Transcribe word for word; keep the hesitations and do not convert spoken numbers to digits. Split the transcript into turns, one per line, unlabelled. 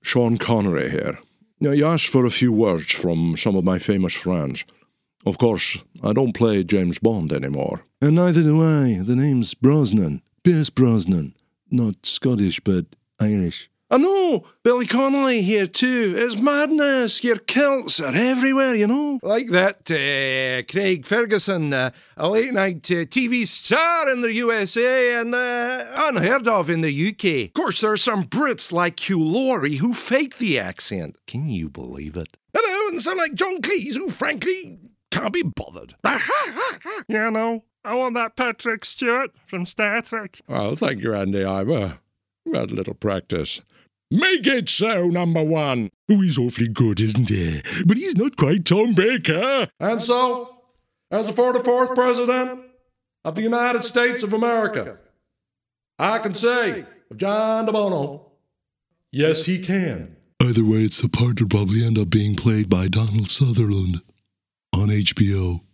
Sean Connery here. Now, you asked for a few words from some of my famous friends. Of course, I don't play James Bond anymore. And neither do I. The name's Brosnan. Pierce Brosnan. Not Scottish, but Irish. I know! Billy Connolly here too. It's madness. Your kilts are everywhere, you know. Like that uh, Craig Ferguson, uh, a late-night uh, T V star in the U S A and uh, unheard of in the U K. Of course, there are some Brits like Hugh Laurie who fake the accent. Can you believe it? Hello, and some like John Cleese who, frankly, can't be bothered.
You know, I want that Patrick Stewart from Star Trek.
Well, thank you, Andy. I've uh, had a little practice. Make it so, number one. Oh, he's awfully good, isn't he? But he's not quite Tom Baker. And so, as the forty-fourth President of the United States of America, I can say of John DeBono, yes, he can.
Either way, it's the part that'll probably end up being played by Donald Sutherland on H B O.